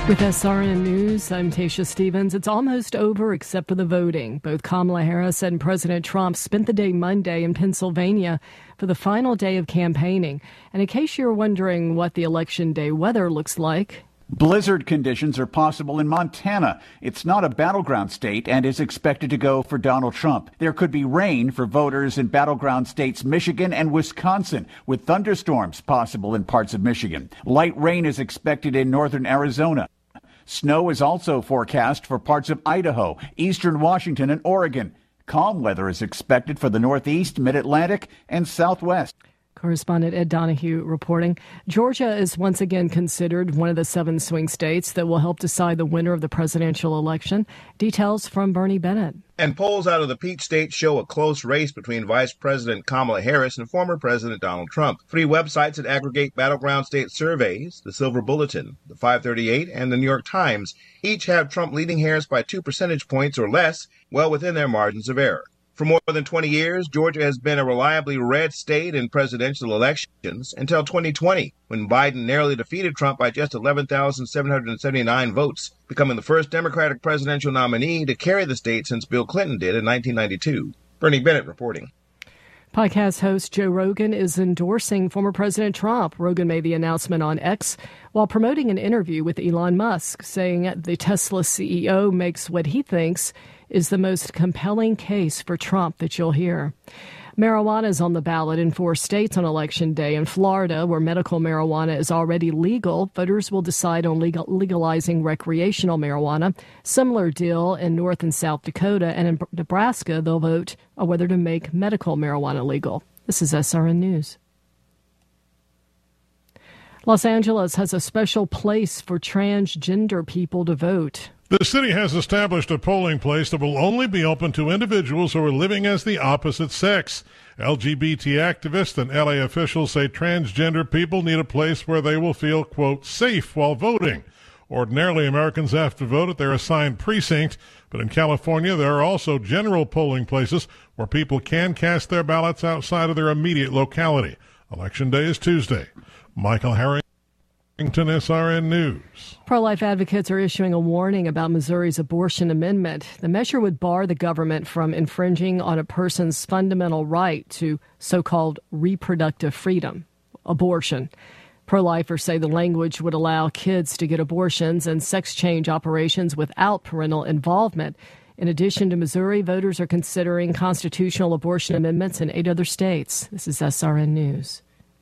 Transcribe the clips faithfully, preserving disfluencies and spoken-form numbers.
With S R N News, I'm Tasha Stevens. It's almost over except for the voting. Both Kamala Harris and President Trump spent the day Monday in Pennsylvania for the final day of campaigning. And in case you're wondering what the election day weather looks like, blizzard conditions are possible in Montana. It's not a battleground state and is expected to go for Donald Trump. There could be rain for voters in battleground states Michigan and Wisconsin, with thunderstorms possible in parts of Michigan. Light rain is expected in northern Arizona. Snow is also forecast for parts of Idaho, eastern Washington, and Oregon. Calm weather is expected for the Northeast, Mid-Atlantic, and Southwest. Correspondent Ed Donahue reporting. Georgia is once again considered one of the seven swing states that will help decide the winner of the presidential election. Details from Bernie Bennett. And polls out of the Peach State show a close race between Vice President Kamala Harris and former President Donald Trump. Three websites that aggregate battleground state surveys, the Silver Bulletin, the five thirty-eight, and the New York Times, each have Trump leading Harris by two percentage points or less, well within their margins of error. For more than twenty years, Georgia has been a reliably red state in presidential elections until twenty twenty, when Biden narrowly defeated Trump by just eleven thousand seven hundred seventy-nine votes, becoming the first Democratic presidential nominee to carry the state since Bill Clinton did in nineteen ninety-two. Bernie Bennett reporting. Podcast host Joe Rogan is endorsing former President Trump. Rogan made the announcement on X while promoting an interview with Elon Musk, saying the Tesla C E O makes what he thinks is the most compelling case for Trump that you'll hear. Marijuana is on the ballot in four states on Election Day. In Florida, where medical marijuana is already legal, voters will decide on legal, legalizing recreational marijuana. Similar deal in North and South Dakota. And in Nebraska, they'll vote on whether to make medical marijuana legal. This is S R N News. Los Angeles has a special place for transgender people to vote. The city has established a polling place that will only be open to individuals who are living as the opposite sex. L G B T activists and L A officials say transgender people need a place where they will feel, quote, safe while voting. Ordinarily, Americans have to vote at their assigned precinct, but in California, there are also general polling places where people can cast their ballots outside of their immediate locality. Election Day is Tuesday. Michael Harrington, S R N News. Pro-life advocates are issuing a warning about Missouri's abortion amendment. The measure would bar the government from infringing on a person's fundamental right to so-called reproductive freedom, abortion. Pro-lifers say the language would allow kids to get abortions and sex change operations without parental involvement. In addition to Missouri, voters are considering constitutional abortion amendments in eight other states. This is S R N News.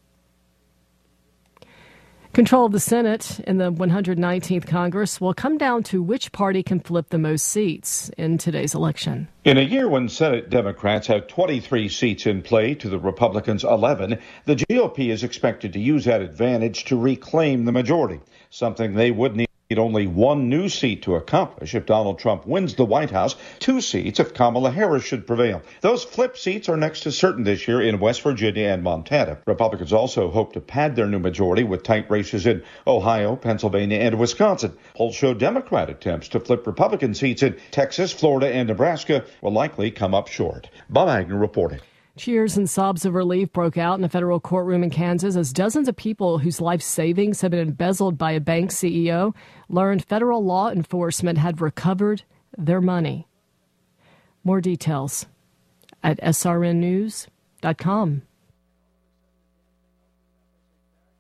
Control of the Senate in the one hundred nineteenth Congress will come down to which party can flip the most seats in today's election. In a year when Senate Democrats have twenty-three seats in play to the Republicans' eleven, the G O P is expected to use that advantage to reclaim the majority, something they would need only one new seat to accomplish if Donald Trump wins the White House, two seats if Kamala Harris should prevail. Those flip seats are next to certain this year in West Virginia and Montana. Republicans also hope to pad their new majority with tight races in Ohio, Pennsylvania, and Wisconsin. Polls show Democrat attempts to flip Republican seats in Texas, Florida, and Nebraska will likely come up short. Bob Agnew reporting. Cheers and sobs of relief broke out in a federal courtroom in Kansas as dozens of people whose life savings had been embezzled by a bank C E O learned federal law enforcement had recovered their money. More details at S R N news dot com.